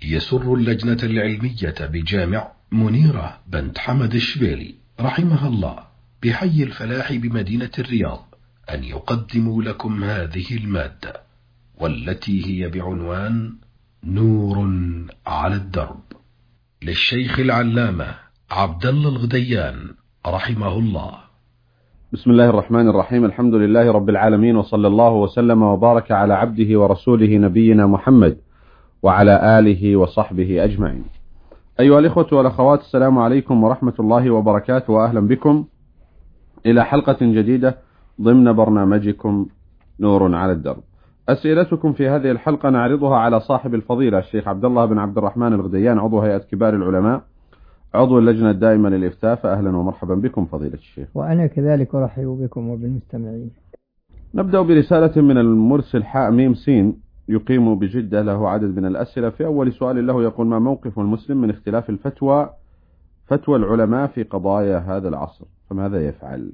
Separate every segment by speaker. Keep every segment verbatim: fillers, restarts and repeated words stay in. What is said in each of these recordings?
Speaker 1: يسر اللجنة العلمية بجامع منيرة بنت حمد الشبيلي رحمها الله بحي الفلاح بمدينة الرياض أن يقدموا لكم هذه المادة، والتي هي بعنوان نور على الدرب، للشيخ العلامة عبد الله الغديان رحمه الله.
Speaker 2: بسم الله الرحمن الرحيم. الحمد لله رب العالمين، وصلى الله وسلم وبارك على عبده ورسوله نبينا محمد وعلى آله وصحبه أجمعين. أيها الإخوة والأخوات، السلام عليكم ورحمة الله وبركاته، وأهلا بكم إلى حلقة جديدة ضمن برنامجكم نور على الدرب. أسئلتكم في هذه الحلقة نعرضها على صاحب الفضيلة الشيخ عبد الله بن عبد الرحمن الغديان، عضو هيئة كبار العلماء، عضو اللجنة الدائمة للإفتاء. فأهلا ومرحبا بكم فضيلة الشيخ.
Speaker 3: وأنا كذلك أرحب بكم وبالمستمعين.
Speaker 2: نبدأ برسالة من المرسل حاء ميم سين يقيم بجدة، له عدد من الأسئلة. في أول سؤال له يقول: ما موقف المسلم من اختلاف الفتوى فتوى العلماء في قضايا هذا العصر، فماذا يفعل؟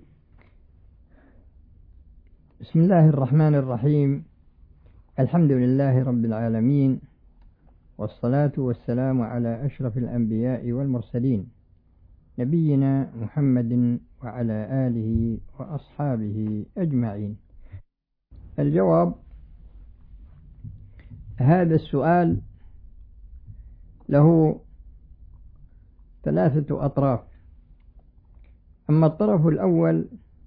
Speaker 3: بسم الله الرحمن الرحيم. الحمد لله رب العالمين، والصلاة والسلام على أشرف الأنبياء والمرسلين، نبينا محمد وعلى آله وأصحابه أجمعين. الجواب: هذا السؤال له ثلاثة أطراف. أما الطرف الأول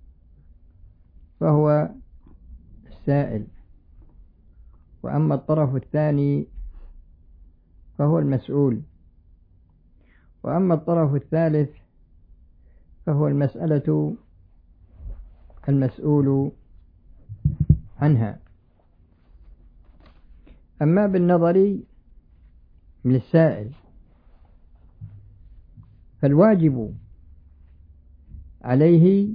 Speaker 3: فهو السائل، وأما الطرف الثاني فهو المسؤول، وأما الطرف الثالث فهو المسألة المسؤول عنها. أما بالنظر للسائل فالواجب عليه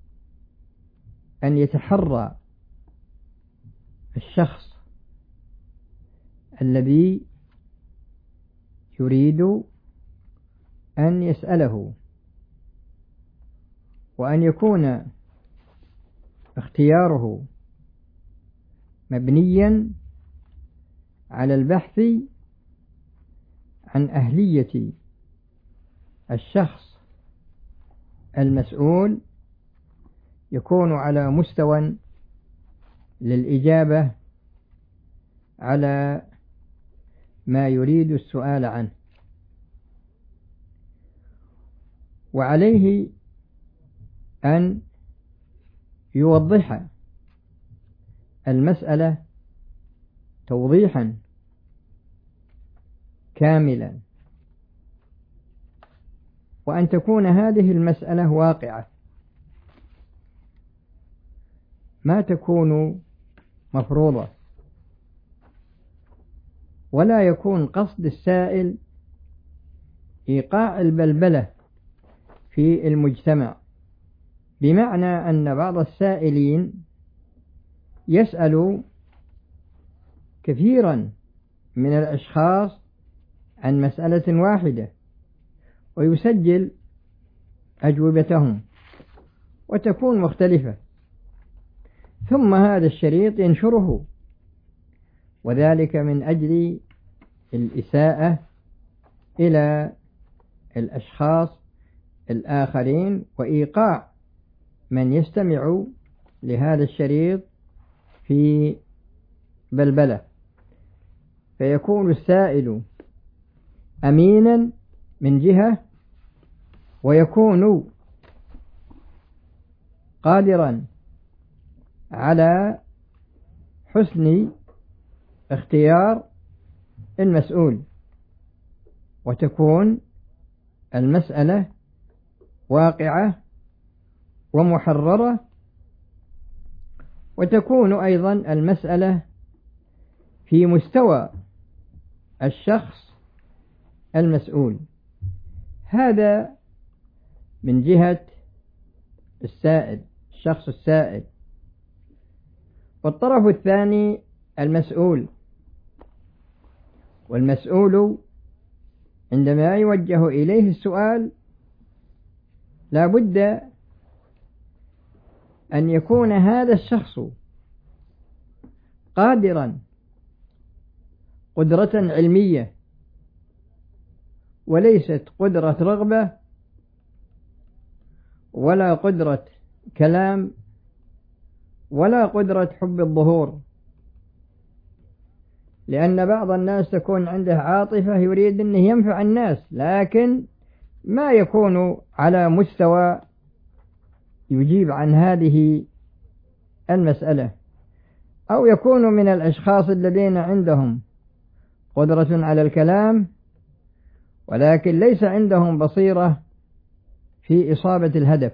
Speaker 3: أن يتحرى الشخص الذي يريد أن يسأله، وأن يكون اختياره مبنيا على البحث عن أهلية الشخص المسؤول، يكون على مستوى للإجابة على ما يريد السؤال عنه. وعليه أن يوضح المسألة توضيحا كاملا، وأن تكون هذه المسألة واقعة، ما تكون مفروضة، ولا يكون قصد السائل إيقاع البلبلة في المجتمع، بمعنى أن بعض السائلين يسأل كثيرا من الأشخاص عن مسألة واحدة ويسجل أجوبتهم وتكون مختلفة، ثم هذا الشريط ينشره، وذلك من أجل الإساءة إلى الأشخاص الآخرين وإيقاع من يستمع لهذا الشريط في بلبلة، فيكون السائل أمينا من جهة، ويكون قادرا على حسن اختيار المسؤول، وتكون المسألة واقعة ومحررة، وتكون أيضا المسألة في مستوى الشخص المسؤول. هذا من جهة السائل، الشخص السائل. والطرف الثاني المسؤول، والمسؤول عندما يوجه إليه السؤال لا بد أن يكون هذا الشخص قادرا قدرة علمية وليست قدرة رغبة ولا قدرة كلام ولا قدرة حب الظهور، لأن بعض الناس تكون عنده عاطفة يريد أنه ينفع الناس، لكن ما يكون على مستوى يجيب عن هذه المسألة، أو يكون من الأشخاص الذين عندهم قدرة على الكلام ولكن ليس عندهم بصيرة في إصابة الهدف.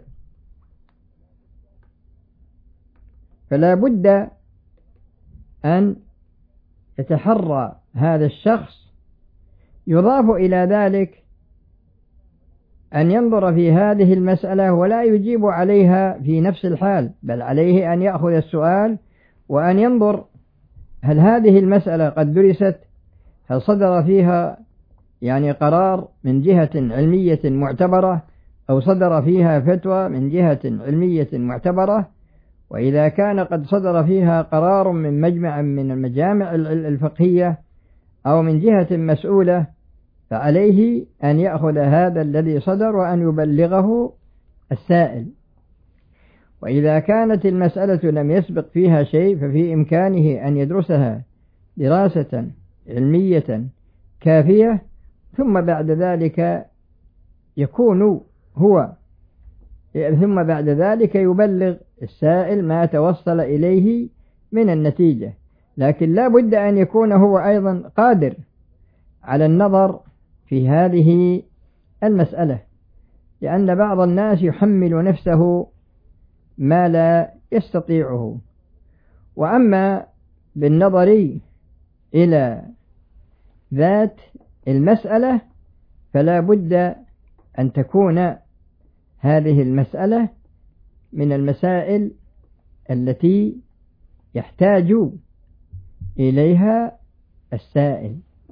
Speaker 3: فلا بد أن يتحرى هذا الشخص، يضاف إلى ذلك أن ينظر في هذه المسألة ولا يجيب عليها في نفس الحال، بل عليه أن يأخذ السؤال وأن ينظر هل هذه المسألة قد درست، هل صدر فيها يعني قرار من جهة علمية معتبرة أو صدر فيها فتوى من جهة علمية معتبرة. وإذا كان قد صدر فيها قرار من مجمع من المجامع الفقهية أو من جهة مسؤولة فعليه أن يأخذ هذا الذي صدر وأن يبلغه السائل. وإذا كانت المسألة لم يسبق فيها شيء ففي إمكانه أن يدرسها دراسة علمية كافية، ثم بعد ذلك يكون هو ثم بعد ذلك يبلغ السائل ما توصل إليه من النتيجة. لكن لا بد أن يكون هو أيضا قادر على النظر في هذه المسألة، لأن بعض الناس يحمل نفسه ما لا يستطيعه. وأما بالنظر إلى ذات المسألة فلا بد أن تكون هذه المسألة من المسائل التي يحتاج إليها السائل،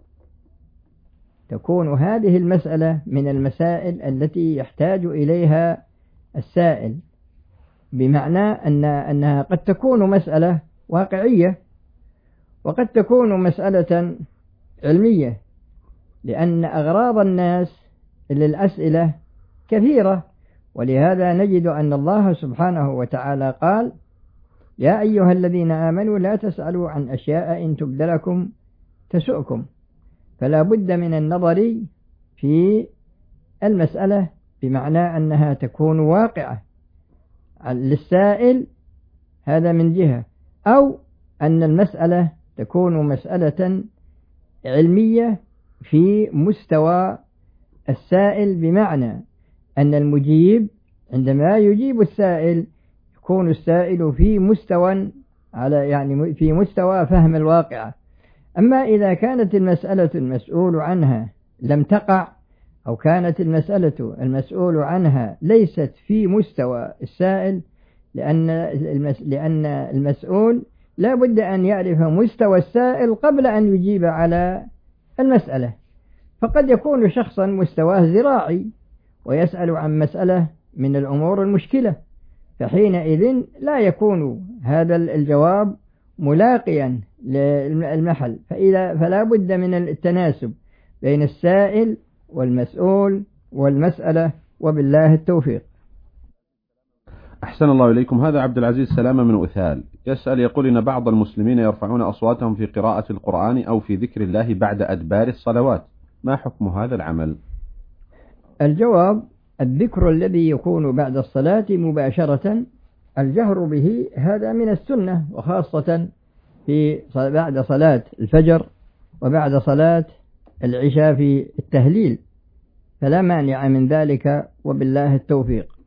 Speaker 3: تكون هذه المسألة من المسائل التي يحتاج إليها السائل، بمعنى أن أنها قد تكون مسألة واقعية وقد تكون مسألة علمية، لأن أغراض الناس للأسئلة كثيرة. ولهذا نجد أن الله سبحانه وتعالى قال: يا أيها الذين آمنوا لا تسألوا عن أشياء إن تبد لكم تسؤكم. فلا بد من النظر في المسألة بمعنى أنها تكون واقعة للسائل، هذا من جهة، أو أن المسألة تكون مسألة علمية في مستوى السائل، بمعنى أن المجيب عندما يجيب السائل يكون السائل في مستوى على يعني في مستوى فهم الواقع. أما إذا كانت المسألة المسؤول عنها لم تقع، أو كانت المسألة المسؤول عنها ليست في مستوى السائل، لأن لأن المسؤول لا بد أن يعرف مستوى السائل قبل أن يجيب على المسألة. فقد يكون شخصا مستواه زراعي ويسأل عن مسألة من الأمور المشكلة، فحينئذ لا يكون هذا الجواب ملاقيا للمحل. فإذا فلا بد من التناسب بين السائل والمسؤول والمسألة، وبالله التوفيق.
Speaker 2: أحسن الله إليكم. هذا عبد العزيز سلامة من أثال يسأل، يقول إن بعض المسلمين يرفعون أصواتهم في قراءة القرآن أو في ذكر الله بعد أدبار الصلوات، ما حكم هذا العمل؟
Speaker 3: الجواب: الذكر الذي يكون بعد الصلاة مباشرة الجهر به هذا من السنة، وخاصة في بعد صلاة الفجر وبعد صلاة العشاء في التهليل، فلا مانع من ذلك وبالله التوفيق.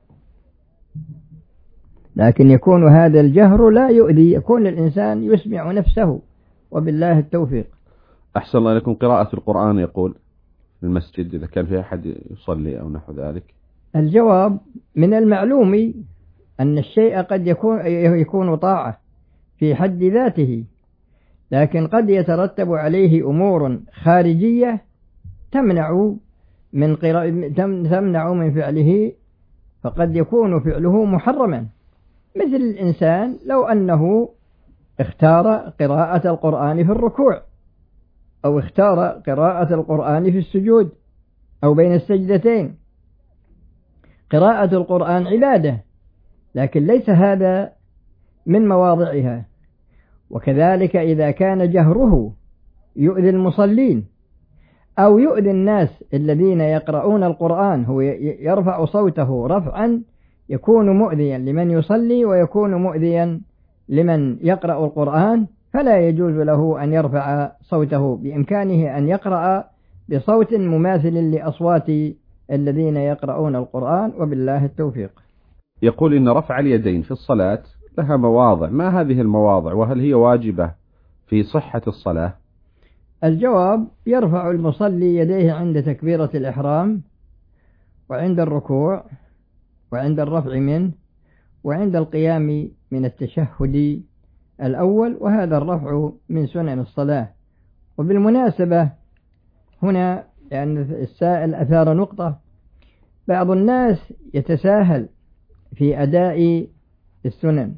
Speaker 3: لكن يكون هذا الجهر لا يؤذي، يكون الإنسان يسمع نفسه وبالله التوفيق.
Speaker 2: أحسن الله لكم. قراءة القرآن يقول في المسجد إذا كان في أحد يصلي أو نحو ذلك.
Speaker 3: الجواب: من المعلوم أن الشيء قد يكون يكون طاعة في حد ذاته، لكن قد يترتب عليه أمور خارجية تمنع من قراءة تمنع من فعله، فقد يكون فعله محرما، مثل الإنسان لو أنه اختار قراءة القرآن في الركوع أو اختار قراءة القرآن في السجود، أو بين السجدتين. قراءة القرآن عبادة، لكن ليس هذا من مواضعها. وكذلك إذا كان جهره يؤذي المصلين أو يؤذي الناس الذين يقرؤون القرآن، هو يرفع صوته رفعا يكون مؤذيا لمن يصلي ويكون مؤذيا لمن يقرأ القرآن، فلا يجوز له أن يرفع صوته. بإمكانه أن يقرأ بصوت مماثل لأصوات الذين يقرؤون القرآن، وبالله التوفيق.
Speaker 2: يقول إن رفع اليدين في الصلاة لها مواضع، ما هذه المواضع وهل هي واجبة في صحة الصلاة؟
Speaker 3: الجواب: يرفع المصلي يديه عند تكبيرة الإحرام، وعند الركوع، وعند الرفع منه، وعند القيام من التشهد الأول، وهذا الرفع من سنن الصلاة. وبالمناسبة هنا لأن السائل أثار نقطة، بعض الناس يتساهل في أداء السنن،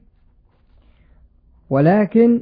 Speaker 3: ولكن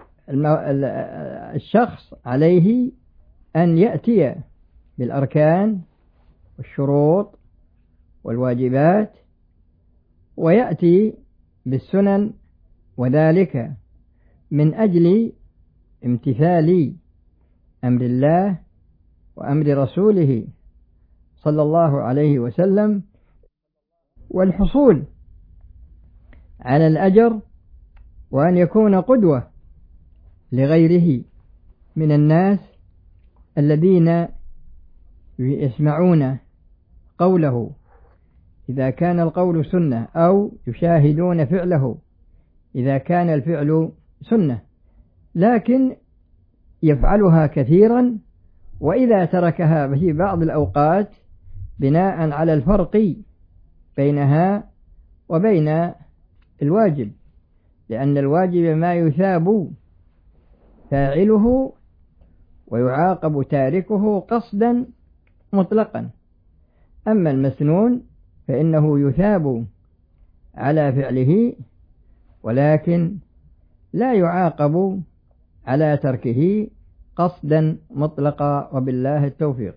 Speaker 3: الشخص عليه أن يأتي بالأركان والشروط والواجبات ويأتي بالسنن، وذلك من أجل امتثال أمر الله وأمر رسوله صلى الله عليه وسلم، والحصول على الأجر، وأن يكون قدوة لغيره من الناس الذين يسمعون قوله إذا كان القول سنة، أو يشاهدون فعله إذا كان الفعل سنة، لكن يفعلها كثيرا، وإذا تركها في بعض الأوقات بناء على الفرق بينها وبين الواجب، لأن الواجب ما يثاب فاعله ويعاقب تاركه قصدا مطلقا، أما المسنون فإنه يثاب على فعله ولكن لا يعاقب على تركه قصدا مطلقا، وبالله التوفيق.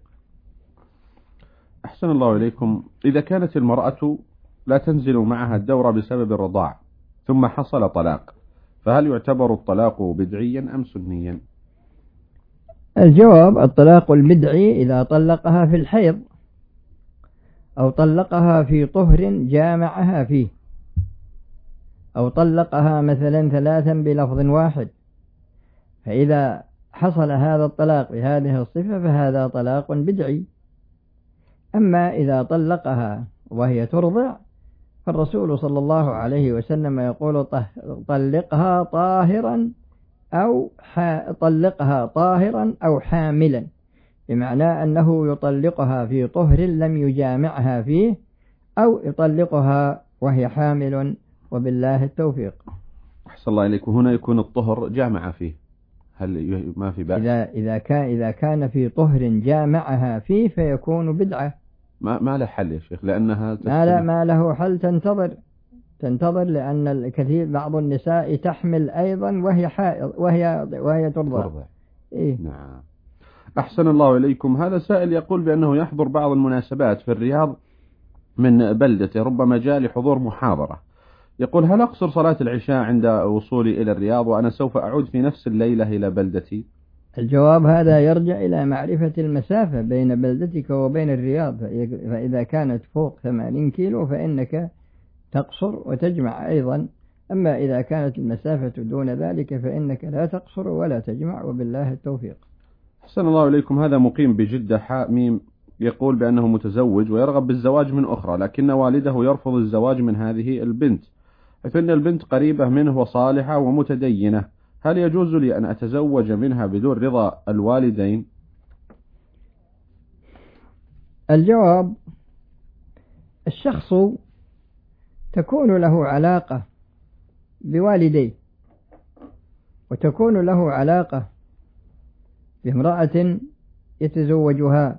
Speaker 2: أحسن الله إليكم. إذا كانت المرأة لا تنزل معها الدورة بسبب الرضاع ثم حصل طلاق، فهل يعتبر الطلاق بدعيا أم سنيا؟
Speaker 3: الجواب: الطلاق البدعي إذا طلقها في الحيض أو طلقها في طهر جامعها فيه، أو طلقها مثلا ثلاثا بلفظ واحد، فإذا حصل هذا الطلاق بهذه الصفة فهذا طلاق بدعي. أما إذا طلقها وهي ترضع فالرسول صلى الله عليه وسلم يقول: طلقها طاهرا أو طلقها طاهرا أو حاملا، بمعنى أنه يطلقها في طهر لم يجامعها فيه، أو يطلقها وهي حامل، وبالله التوفيق.
Speaker 2: أحسن الله إليك. هنا يكون الطهر جامع فيه، هل ما في بأس؟
Speaker 3: إذا إذا كان إذا كان في طهر جامعها فيه فيكون بدعة.
Speaker 2: ما ما له حل يا شيخ، لأنها
Speaker 3: ما لا ما له حل. تنتظر تنتظر لأن الكثير بعض النساء تحمل أيضا وهي حائض وهي وهي ترضع. إيه؟
Speaker 2: نعم. أحسن الله إليكم. هذا سائل يقول بأنه يحضر بعض المناسبات في الرياض من بلدته، ربما جاء لحضور محاضرة، يقول: هل أقصر صلاة العشاء عند وصولي إلى الرياض وأنا سوف أعود في نفس الليلة إلى بلدتي؟
Speaker 3: الجواب: هذا يرجع إلى معرفة المسافة بين بلدتك وبين الرياض، فإذا كانت فوق ثمانين كيلو فإنك تقصر وتجمع أيضا، أما إذا كانت المسافة دون ذلك فإنك لا تقصر ولا تجمع، وبالله التوفيق.
Speaker 2: أحسن الله إليكم. هذا مقيم بجدة حاميم، يقول بأنه متزوج ويرغب بالزواج من أخرى، لكن والده يرفض الزواج من هذه البنت، فإن البنت قريبة منه وصالحة ومتدينة، هل يجوز لي أن أتزوج منها بدون رضا الوالدين؟
Speaker 3: الجواب: الشخص تكون له علاقة بوالديه، وتكون له علاقة بامرأة يتزوجها،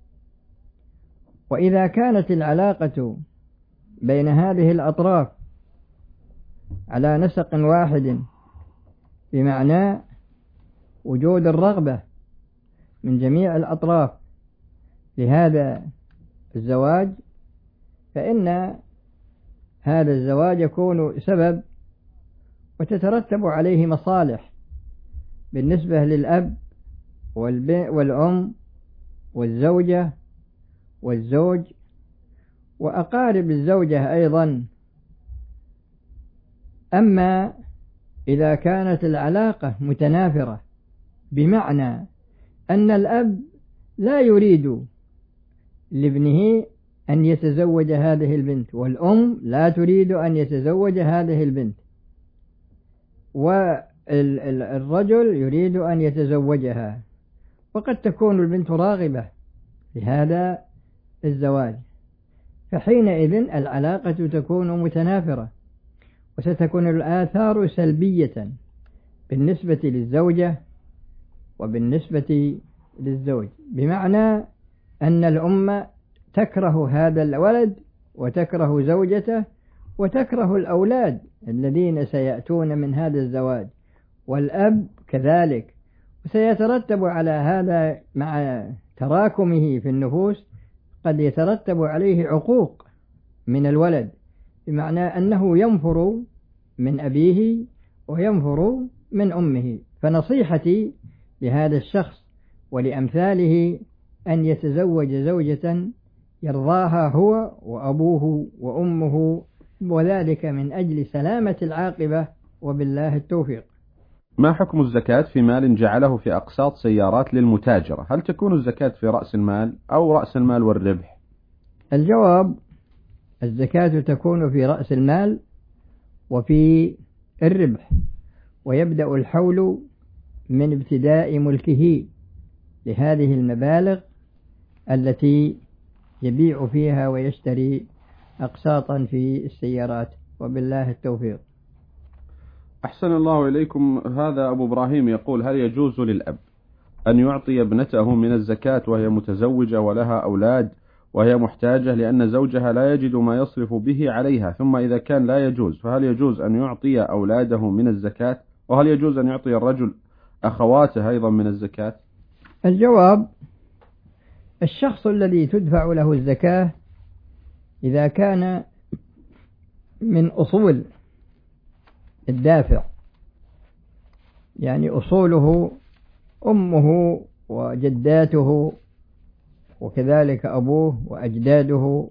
Speaker 3: وإذا كانت العلاقة بين هذه الأطراف على نسق واحد، بمعنى وجود الرغبة من جميع الأطراف لهذا الزواج، فإن هذا الزواج يكون سبب وتترتب عليه مصالح بالنسبة للأب والأم والزوجة والزوج وأقارب الزوجة أيضا. أما إذا كانت العلاقة متنافرة، بمعنى أن الأب لا يريد لابنه أن يتزوج هذه البنت، والأم لا تريد أن يتزوج هذه البنت، والرجل يريد أن يتزوجها، وقد تكون البنت راغبة لهذا الزواج، فحينئذ العلاقة تكون متنافرة، وستكون الآثار سلبية بالنسبة للزوجة وبالنسبة للزوج، بمعنى أن الأم تكره هذا الولد وتكره زوجته وتكره الأولاد الذين سيأتون من هذا الزواج، والأب كذلك، وسيترتب على هذا مع تراكمه في النفوس قد يترتب عليه عقوق من الولد، بمعنى أنه ينفر من أبيه وينفر من أمه. فنصيحتي لهذا الشخص ولأمثاله أن يتزوج زوجة يرضاها هو وأبوه وأمه، وذلك من أجل سلامة العاقبة، وبالله التوفيق.
Speaker 2: ما حكم الزكاة في مال جعله في أقساط سيارات للمتاجرة؟ هل تكون الزكاة في رأس المال أو رأس المال والربح؟
Speaker 3: الجواب: الزكاة تكون في رأس المال وفي الربح، ويبدأ الحول من ابتداء ملكه لهذه المبالغ التي يبيع فيها ويشتري أقساطا في السيارات، وبالله التوفيق.
Speaker 2: أحسن الله إليكم. هذا أبو إبراهيم يقول: هل يجوز للأب أن يعطي ابنته من الزكاة وهي متزوجة ولها أولاد وهي محتاجة لأن زوجها لا يجد ما يصرف به عليها؟ ثم إذا كان لا يجوز، فهل يجوز أن يعطي أولاده من الزكاة؟ وهل يجوز أن يعطي الرجل أخواته أيضا من الزكاة؟
Speaker 3: الجواب: الشخص الذي تدفع له الزكاة إذا كان من أصول الدافع، يعني أصوله أمه وجداته وكذلك أبوه وأجداده،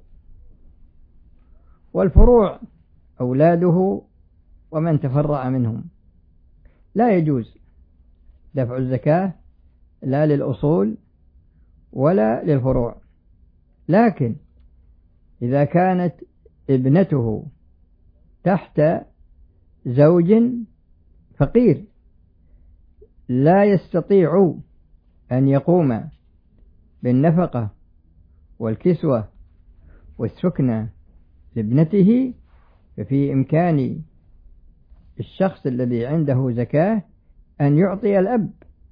Speaker 3: والفروع أولاده ومن تفرع منهم، لا يجوز دفع الزكاة لا للأصول ولا للفروع. لكن إذا كانت ابنته تحت زوج فقير لا يستطيع أن يقوم بالنفقة والكسوة والسكنة لابنته، ففي إمكان الشخص الذي عنده زكاة أن يعطي الأب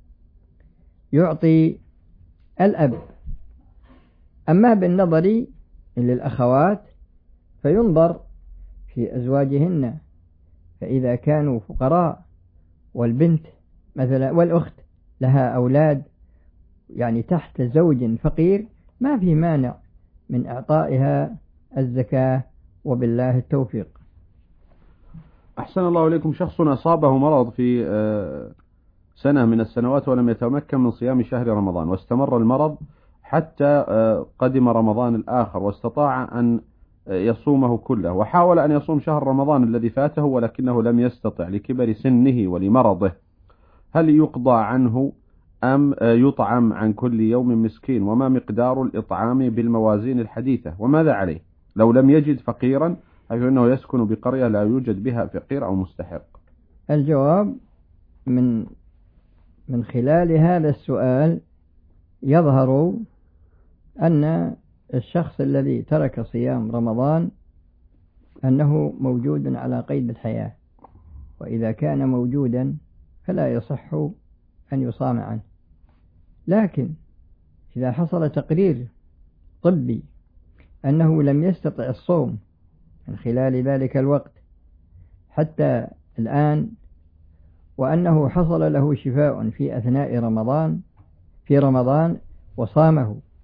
Speaker 3: يعطي الأب. أما بالنظر للأخوات فينظر في أزواجهن، فإذا كانوا فقراء والبنت مثلا والأخت لها أولاد يعني تحت زوج فقير، ما في مانع من إعطائها الزكاة، وبالله التوفيق.
Speaker 2: أحسن الله إليكم. شخص أصابه مرض في سنة من السنوات ولم يتمكن من صيام شهر رمضان، واستمر المرض حتى قدم رمضان الآخر، واستطاع أن يصومه كله، وحاول أن يصوم شهر رمضان الذي فاته ولكنه لم يستطع لكبر سنه ولمرضه. هل يقضى عنه أم يطعم عن كل يوم مسكين؟ وما مقدار الإطعام بالموازين الحديثة؟ وماذا عليه لو لم يجد فقيرا، حيث أنه يسكن بقرية لا يوجد بها فقير أو مستحق؟
Speaker 3: الجواب: من من خلال هذا السؤال يظهر أن الشخص الذي ترك صيام رمضان أنه موجود على قيد الحياة، وإذا كان موجودا فلا يصح أن يصام عنه. لكن إذا حصل تقرير طبي أنه لم يستطع الصوم من خلال ذلك الوقت حتى الآن، وأنه حصل له شفاء في أثناء رمضان في رمضان وصامه،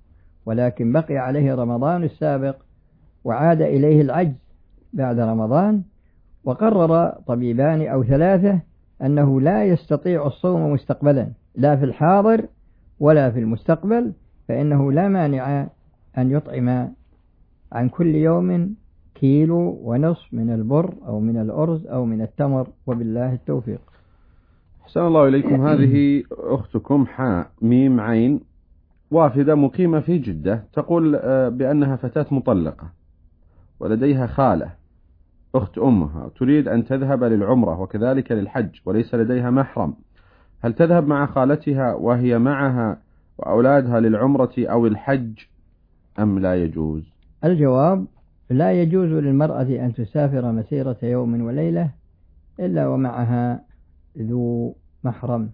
Speaker 3: ولكن بقي عليه رمضان السابق وعاد إليه العجز بعد رمضان، وقرر طبيبان أو ثلاثة أنه لا يستطيع الصوم مستقبلا لا في الحاضر ولا في المستقبل، فإنه لا مانع أن يطعم عن كل يوم كيلو ونصف من البر أو من الأرز أو من التمر، وبالله التوفيق.
Speaker 2: أحسن الله إليكم. هذه أختكم حاء ميم عين وافدة مقيمة في جدة، تقول بأنها فتاة مطلقة ولديها خالة أخت أمها تريد أن تذهب للعمرة وكذلك للحج وليس لديها محرم، هل تذهب مع خالتها وهي معها وأولادها للعمرة أو الحج أم لا يجوز؟
Speaker 3: الجواب: لا يجوز للمرأة أن تسافر مسيرة يوم وليلة إلا ومعها ذو محرم،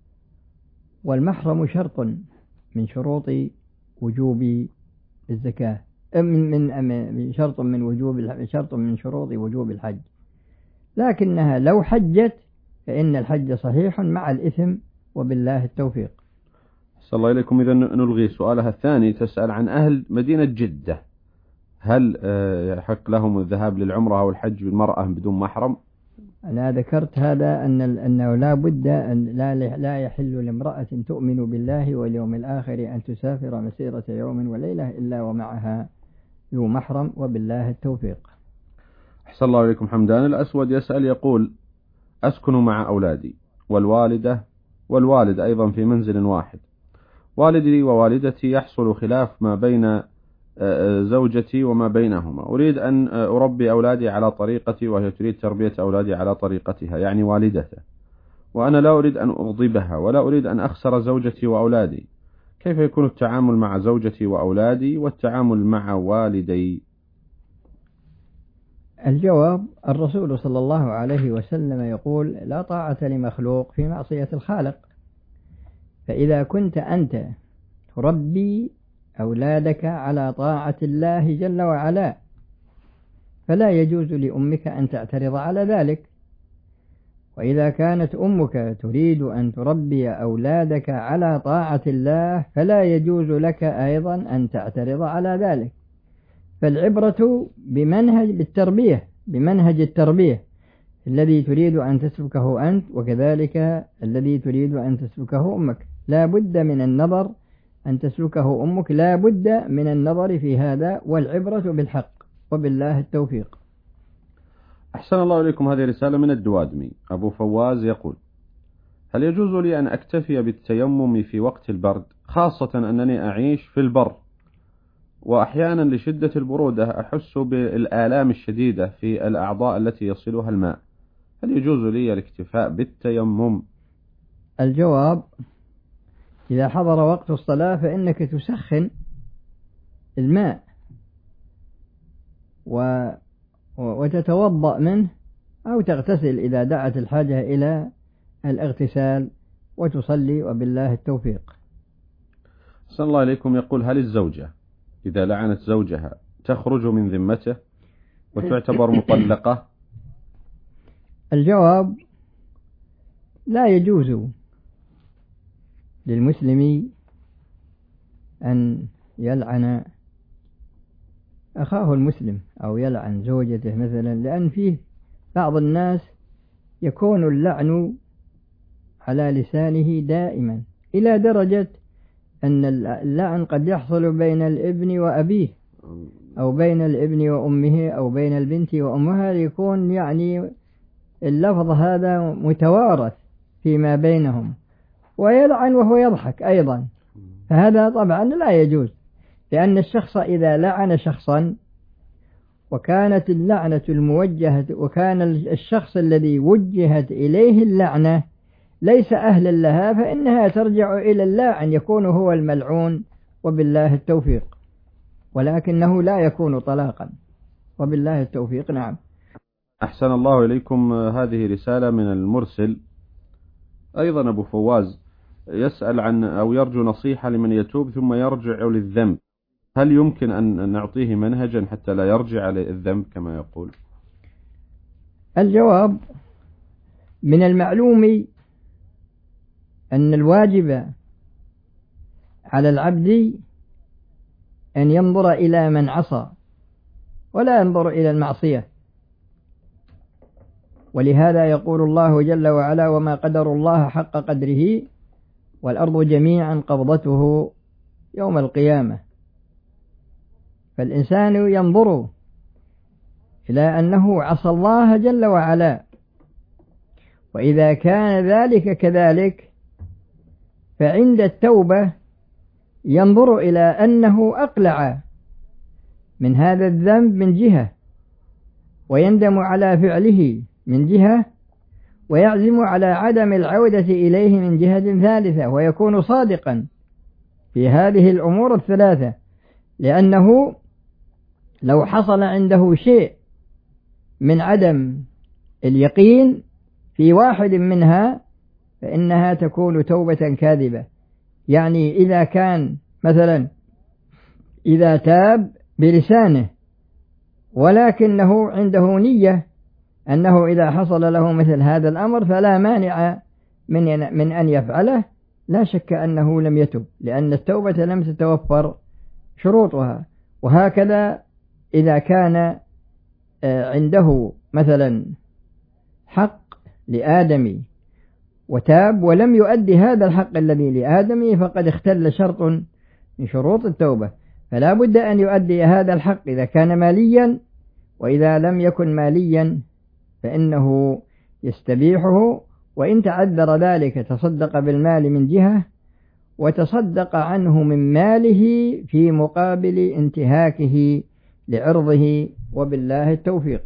Speaker 3: والمحرم شرط من شروط وجوب الزكاة، من من شرط من وجوب شرط من شروط وجوب الحج، لكنها لو حجت فإن الحج صحيح مع الإثم، وبالله التوفيق.
Speaker 2: صلى الله إليكم. إذا نلغي سؤالها الثاني، تسأل عن أهل مدينة جدة، هل يحق لهم الذهاب للعمرة أو الحج بالمرأة بدون محرم؟
Speaker 3: أنا ذكرت هذا أن أنه لا بد أن لا لا يحل لامرأة تؤمن بالله واليوم الآخر أن تسافر مسيرة يوم وليلة إلا ومعها ذو محرم، وبالله التوفيق.
Speaker 2: أحسن الله إليكم. حمدان الأسود يسأل يقول: أسكن مع أولادي والوالدة والوالد أيضا في منزل واحد، والدي ووالدتي يحصل خلاف ما بين زوجتي وما بينهما، أريد أن أربي أولادي على طريقتي وهي تريد تربية أولادي على طريقتها يعني والدته، وأنا لا أريد أن أغضبها ولا أريد أن أخسر زوجتي وأولادي، كيف يكون التعامل مع زوجتي وأولادي والتعامل مع والدي؟
Speaker 3: الجواب: الرسول صلى الله عليه وسلم يقول: لا طاعة لمخلوق في معصية الخالق، فإذا كنت أنت تربي أولادك على طاعة الله جل وعلا فلا يجوز لأمك أن تعترض على ذلك، وإذا كانت أمك تريد أن تربي أولادك على طاعة الله فلا يجوز لك أيضا أن تعترض على ذلك، فالعبرة بمنهج بالتربية بمنهج التربية الذي تريد أن تسلكه أنت وكذلك الذي تريد أن تسلكه أمك، لا بد من النظر أن تسلكه أمك لا بد من النظر في هذا، والعبرة بالحق، وبالله التوفيق.
Speaker 2: أحسن الله إليكم. هذه رسالة من الدوادمي. أبو فواز يقول: هل يجوز لي أن أكتفي بالتيمم في وقت البرد، خاصة أنني أعيش في البر وأحيانا لشدة البرودة أحس بالآلام الشديدة في الأعضاء التي يصلها الماء، هل يجوز لي الاكتفاء بالتيمم؟
Speaker 3: الجواب: إذا حضر وقت الصلاة فإنك تسخن الماء و... وتتوضأ منه أو تغتسل إذا دعت الحاجة إلى الاغتسال وتصلي، وبالله التوفيق.
Speaker 2: صلى الله عليكم. يقول: هل الزوجة إذا لعنت زوجها تخرج من ذمته وتعتبر مطلقة؟
Speaker 3: الجواب: لا يجوز للمسلم أن يلعن أخاه المسلم أو يلعن زوجته مثلا، لأن فيه بعض الناس يكون اللعن على لسانه دائما إلى درجة أن اللعن قد يحصل بين الابن وأبيه أو بين الابن وأمه أو بين البنت وأمها، يكون يعني اللفظ هذا متوارث فيما بينهم، ويلعن وهو يضحك أيضا، فهذا طبعا لا يجوز، لأن الشخص إذا لعن شخصا وكانت اللعنة الموجهة وكان الشخص الذي وجهت إليه اللعنة ليس أهلا لها فإنها ترجع إلى اللاعن، يكون هو الملعون، وبالله التوفيق، ولكنه لا يكون طلاقا، وبالله التوفيق. نعم.
Speaker 2: أحسن الله إليكم. هذه رسالة من المرسل أيضا أبو فواز يسأل عن أو يرجو نصيحة لمن يتوب ثم يرجع للذنب، هل يمكن أن نعطيه منهجا حتى لا يرجع للذنب كما يقول؟
Speaker 3: الجواب: من المعلوم أن الواجب على العبد أن ينظر إلى من عصى ولا ينظر إلى المعصية. ولهذا يقول الله جل وعلا: وما قدر الله حق قدره والأرض جميعا قبضته يوم القيامة. فالإنسان ينظر إلى أنه عصى الله جل وعلا، وإذا كان ذلك كذلك فعند التوبة ينظر إلى أنه أقلع من هذا الذنب من جهة، ويندم على فعله من جهة، ويعزم على عدم العودة إليه من جهة ثالثة، ويكون صادقا في هذه الأمور الثلاثة. لأنه لو حصل عنده شيء من عدم اليقين في واحد منها فإنها تكون توبة كاذبة. يعني إذا كان مثلا إذا تاب بلسانه ولكنه عنده نية أنه إذا حصل له مثل هذا الأمر فلا مانع من من أن يفعله، لا شك أنه لم يتب، لأن التوبة لم تتوفر شروطها. وهكذا إذا كان عنده مثلا حق لآدم وتاب ولم يؤدي هذا الحق الذي لآدم فقد اختل شرط من شروط التوبة، فلا بد أن يؤدي هذا الحق إذا كان ماليا، وإذا لم يكن ماليا فإنه يستبيحه، وإن تعذر ذلك تصدق بالمال من جهة، وتصدق عنه من ماله في مقابل انتهاكه لعرضه، وبالله التوفيق.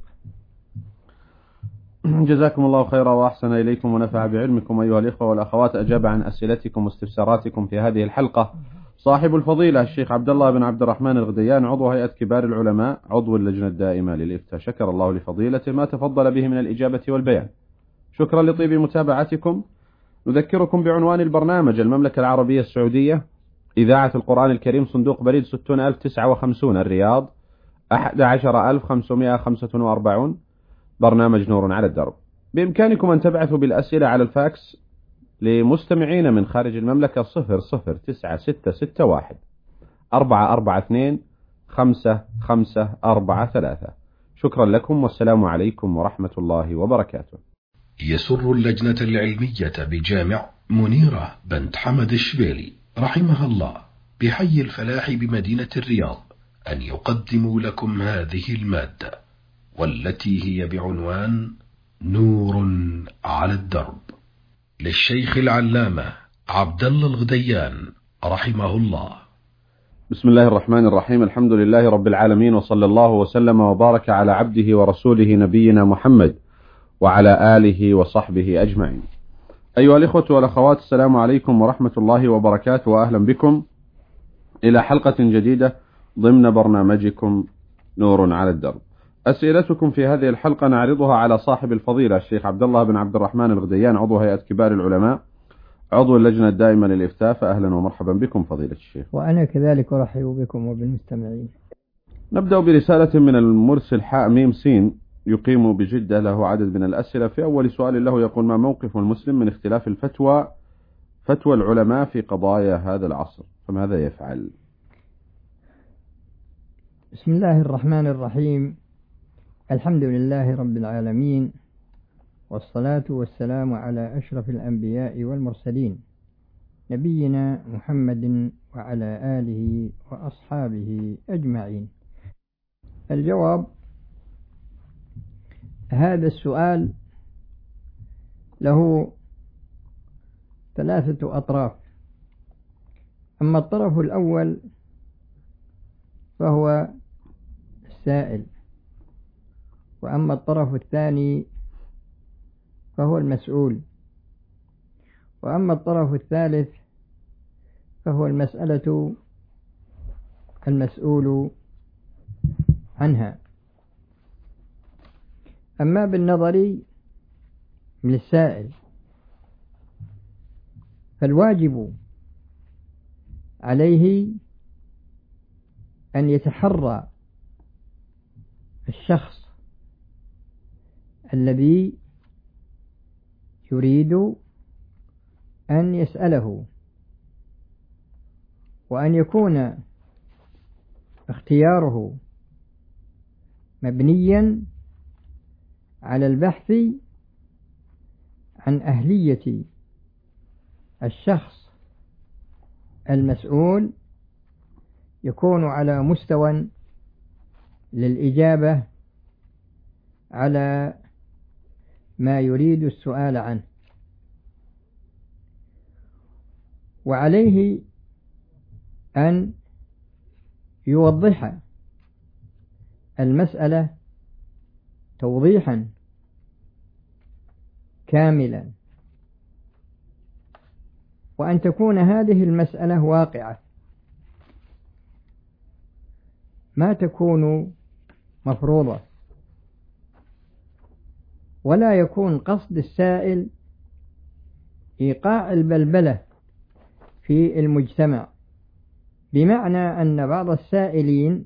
Speaker 2: جزاكم الله خيرا وأحسن إليكم ونفع بعلمكم أيها الإخوة والأخوات. أجاب عن أسئلتكم واستفساراتكم في هذه الحلقة صاحب الفضيلة الشيخ عبد الله بن عبد الرحمن الغديان، عضو هيئة كبار العلماء، عضو اللجنة الدائمة للإفتاء. شكر الله لفضيلته ما تفضل به من الإجابة والبيان. شكرا لطيب متابعتكم. نذكركم بعنوان البرنامج: المملكة العربية السعودية، إذاعة القرآن الكريم، صندوق بريد ستون ألف وتسعة وخمسين، الرياض، أحد عشر ألف وخمسمائة وخمسة وأربعين، برنامج نور على الدرب. بإمكانكم أن تبعثوا بالأسئلة على الفاكس لمستمعين من خارج المملكة صفر صفر تسعة ستة ستة واحد أربعة أربعة اثنين خمسة خمسة أربعة ثلاثة. شكرا لكم والسلام عليكم ورحمة الله وبركاته.
Speaker 1: يسر اللجنة العلمية بجامع منيرة بنت حمد الشبيلي رحمها الله بحي الفلاح بمدينة الرياض أن يقدموا لكم هذه المادة، والتي هي بعنوان نور على الدرب، للشيخ العلامة عبد الله الغديان رحمه الله.
Speaker 2: بسم الله الرحمن الرحيم. الحمد لله رب العالمين، وصلى الله وسلم وبارك على عبده ورسوله نبينا محمد وعلى آله وصحبه أجمعين. أيها الإخوة والأخوات، السلام عليكم ورحمة الله وبركاته، وأهلا بكم إلى حلقة جديدة ضمن برنامجكم نور على الدرب. أسئلتكم في هذه الحلقة نعرضها على صاحب الفضيلة الشيخ عبد الله بن عبد الرحمن الغديان، عضو هيئة كبار العلماء، عضو اللجنة الدائمة للإفتاء. فأهلا ومرحبا بكم فضيلة الشيخ.
Speaker 3: وأنا كذلك أرحب بكم وبالمستمعين.
Speaker 2: نبدأ برسالة من المرسل حاء ميم سين يقيم بجدة، له عدد من الأسئلة. في أول سؤال له يقول: ما موقف المسلم من اختلاف الفتوى فتوى العلماء في قضايا هذا العصر، فماذا يفعل؟
Speaker 3: بسم الله الرحمن الرحيم. الحمد لله رب العالمين، والصلاة والسلام على أشرف الأنبياء والمرسلين، نبينا محمد وعلى آله وأصحابه أجمعين. الجواب: هذا السؤال له ثلاثة أطراف. أما الطرف الأول فهو السائل، وأما الطرف الثاني فهو المسؤول، وأما الطرف الثالث فهو المسألة المسؤول عنها. أما بالنظر للسائل فالواجب عليه أن يتحرى الشخص الذي يريد أن يسأله، وأن يكون اختياره مبنيا على البحث عن أهلية الشخص المسؤول، يكون على مستوى للإجابة على ما يريد السؤال عنه، وعليه أن يوضح المسألة توضيحا كاملا، وأن تكون هذه المسألة واقعة، ما تكون مفروضة، ولا يكون قصد السائل إيقاع البلبلة في المجتمع، بمعنى أن بعض السائلين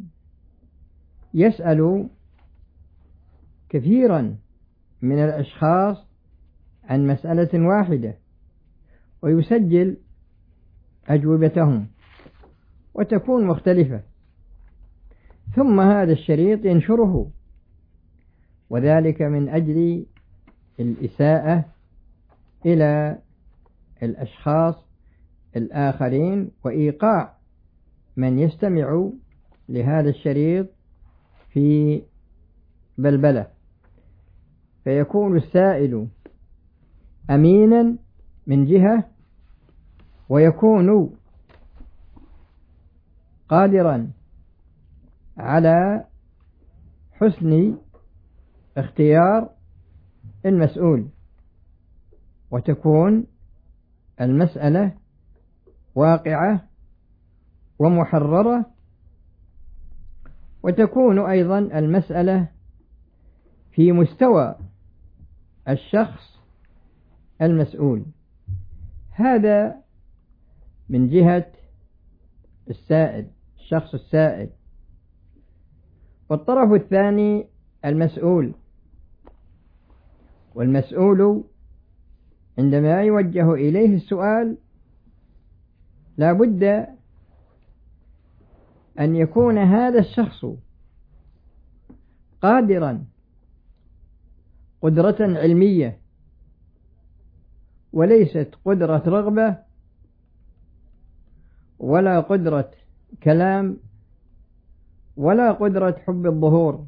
Speaker 3: يسأل كثيرا من الأشخاص عن مسألة واحدة ويسجل أجوبتهم وتكون مختلفة، ثم هذا الشريط ينشره، وذلك من أجل الإساءة إلى الأشخاص الآخرين وإيقاع من يستمع لهذا الشريط في بلبلة، فيكون السائل أمينا من جهة، ويكون قادرا على حسن اختيار المسؤول، وتكون المسألة واقعة ومحررة، وتكون أيضا المسألة في مستوى الشخص المسؤول. هذا من جهة السائل، الشخص السائل. والطرف الثاني المسؤول، والمسؤول عندما يوجه إليه السؤال لا بد أن يكون هذا الشخص قادرا قدرة علمية، وليست قدرة رغبة ولا قدرة كلام ولا قدرة حب الظهور،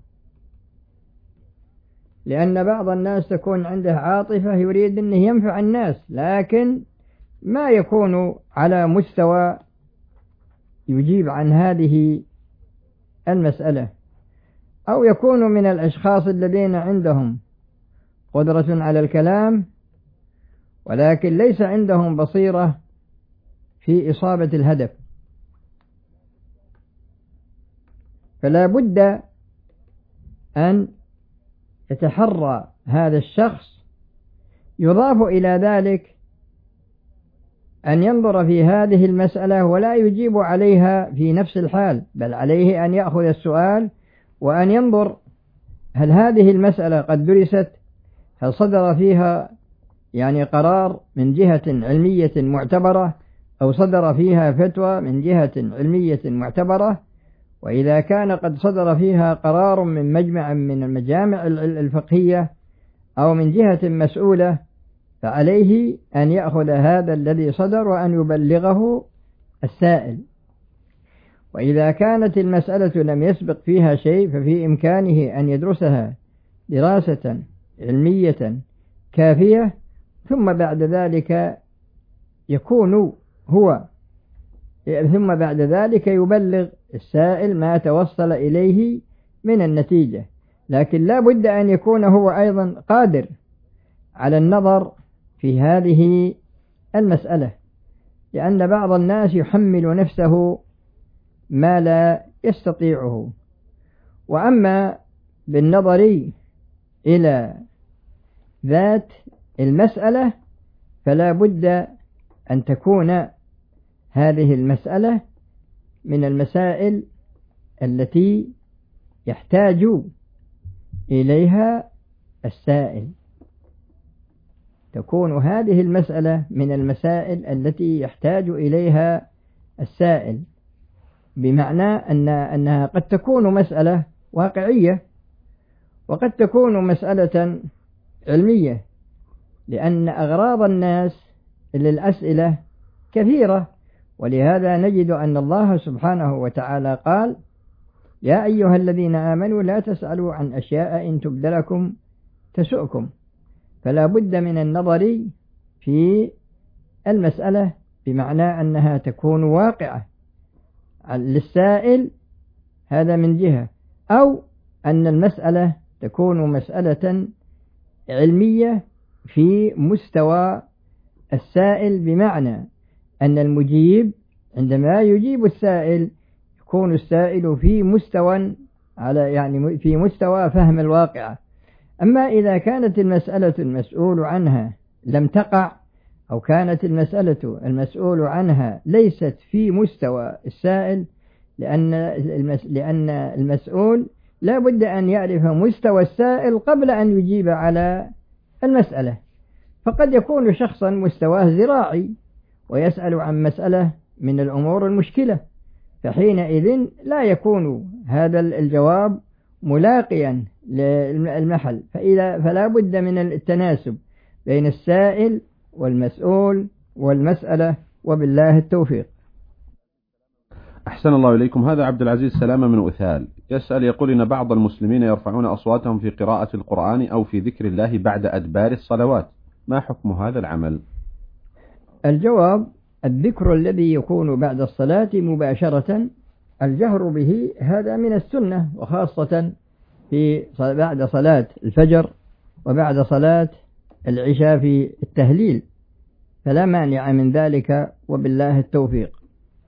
Speaker 3: لأن بعض الناس تكون عنده عاطفة يريد أن ينفع الناس، لكن ما يكون على مستوى يجيب عن هذه المسألة، أو يكون من الأشخاص الذين عندهم قدرة على الكلام ولكن ليس عندهم بصيرة في إصابة الهدف. فلا بد أن يتحرى هذا الشخص، يضاف إلى ذلك أن ينظر في هذه المسألة ولا يجيب عليها في نفس الحال، بل عليه أن يأخذ السؤال وأن ينظر هل هذه المسألة قد درست، هل صدر فيها يعني قرار من جهة علمية معتبرة، أو صدر فيها فتوى من جهة علمية معتبرة. وإذا كان قد صدر فيها قرار من مجمع من المجامع الفقهية أو من جهة مسؤولة، فعليه أن يأخذ هذا الذي صدر وأن يبلغه السائل. وإذا كانت المسألة لم يسبق فيها شيء ففي إمكانه أن يدرسها دراسة علمية كافية، ثم بعد ذلك يكون هو ثم بعد ذلك يبلغ السائل ما توصل إليه من النتيجة. لكن لا بد أن يكون هو أيضا قادر على النظر في هذه المسألة، لأن بعض الناس يحمل نفسه ما لا يستطيعه. وأما بالنظر إلى ذات المسألة فلا بد أن تكون هذه المسألة من المسائل التي يحتاج إليها السائل، تكون هذه المسألة من المسائل التي يحتاج إليها السائل. بمعنى أن أنها قد تكون مسألة واقعية وقد تكون مسألة علمية، لأن أغراض الناس للأسئلة كثيرة. ولهذا نجد أن الله سبحانه وتعالى قال: يا أيها الذين آمنوا لا تسألوا عن أشياء إن تبد لكم تسؤكم. فلا بد من النظر في المسألة بمعنى أنها تكون واقعة للسائل، هذا من جهة، أو أن المسألة تكون مسألة علمية في مستوى السائل، بمعنى أن المجيب عندما يجيب السائل يكون السائل في مستوى على يعني في مستوى فهم الواقع. أما إذا كانت المسألة المسؤول عنها لم تقع، أو كانت المسألة المسؤول عنها ليست في مستوى السائل، لأن لأن المسؤول لا بد أن يعرف مستوى السائل قبل أن يجيب على المسألة. فقد يكون شخصا مستواه زراعي ويسأل عن مسألة من الأمور المشكلة، فحينئذ لا يكون هذا الجواب ملاقيا للمحل، فإذا فلا بد من التناسب بين السائل والمسؤول والمسألة، وبالله التوفيق.
Speaker 2: أحسن الله إليكم. هذا عبد العزيز سلامة من أثال يسأل، يقول إن بعض المسلمين يرفعون أصواتهم في قراءة القرآن أو في ذكر الله بعد أدبار الصلوات، ما حكم هذا العمل؟
Speaker 3: الجواب: الذكر الذي يكون بعد الصلاة مباشرة الجهر به هذا من السنة، وخاصة في بعد صلاة الفجر وبعد صلاة العشاء في التهليل، فلا مانع من ذلك وبالله التوفيق.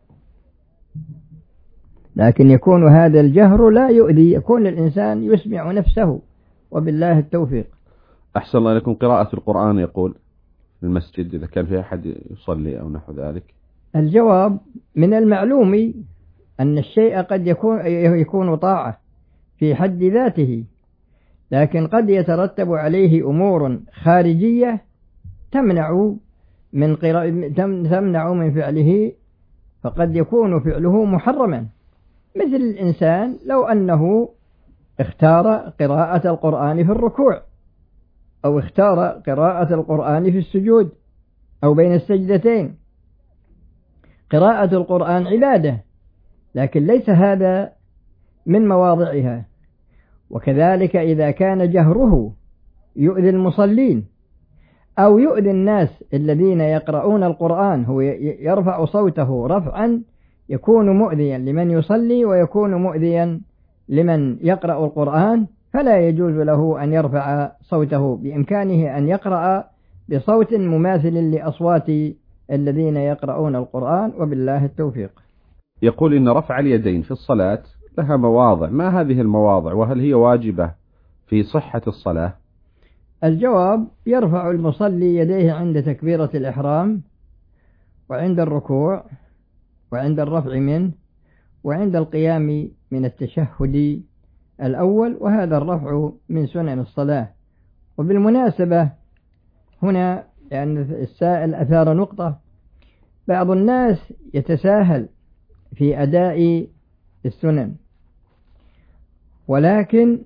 Speaker 3: لكن يكون هذا الجهر لا يؤذي، يكون الإنسان يسمع نفسه وبالله التوفيق.
Speaker 2: أحسن الله لكم. قراءة القرآن يقول في المسجد إذا كان في أحد يصلي أو نحو ذلك.
Speaker 3: الجواب: من المعلوم أن الشيء قد يكون يكون طاعة في حد ذاته، لكن قد يترتب عليه أمور خارجية تمنع من قراءة تمنع من فعله، فقد يكون فعله محرما، مثل الإنسان لو أنه اختار قراءة القرآن في الركوع، أو اختار قراءة القرآن في السجود أو بين السجدتين. قراءة القرآن عبادة، لكن ليس هذا من مواضعها. وكذلك إذا كان جهره يؤذي المصلين أو يؤذي الناس الذين يقرؤون القرآن، هو يرفع صوته رفعا يكون مؤذيا لمن يصلي ويكون مؤذيا لمن يقرأ القرآن، فلا يجوز له أن يرفع صوته، بإمكانه أن يقرأ بصوت مماثل لأصوات الذين يقرؤون القرآن، وبالله التوفيق.
Speaker 2: يقول إن رفع اليدين في الصلاة لها مواضع، ما هذه المواضع وهل هي واجبة في صحة الصلاة؟
Speaker 3: الجواب: يرفع المصلي يديه عند تكبيرة الإحرام، وعند الركوع، وعند الرفع منه، وعند القيام من التشهد الأول، وهذا الرفع من سنن الصلاة. وبالمناسبة هنا لأن السائل أثار نقطة، بعض الناس يتساهل في أداء السنن، ولكن